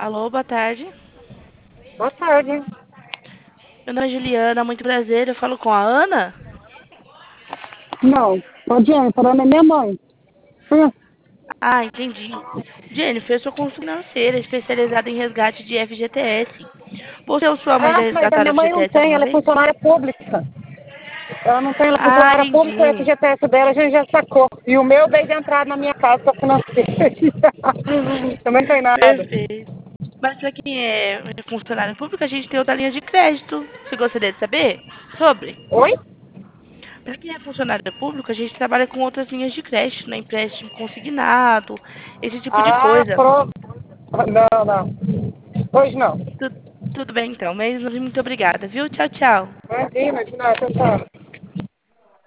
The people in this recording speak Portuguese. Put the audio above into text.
Alô, boa tarde. Boa tarde. Meu nome é Juliana, muito prazer. Eu falo com a Ana? Não, ô Jennifer, ela é minha mãe. Hum. Ah, entendi. Jennifer, eu sou consultora financeira especializada em resgate de FGTS. Você ou sua mãe já Mas a resgataram minha mãe não FGTS tem, alguma ela é vez? funcionária pública. Ela não tem, ela é Ah, funcionária pública, o entendi. FGTS dela a gente já sacou. E o meu desde a entrada na minha casa para financeira. Também tem nada. Perfeito. Mas para quem é funcionário público, a gente tem outra linha de crédito. Você gostaria de saber sobre? Oi? Para quem é funcionário público, a gente trabalha com outras linhas de crédito, né? Empréstimo consignado, esse tipo de Ah, coisa. pronto. Não, não. Hoje não. Tu- Tudo bem então, mas muito obrigada, viu? Tchau, tchau. Imagina, de nada, tchau.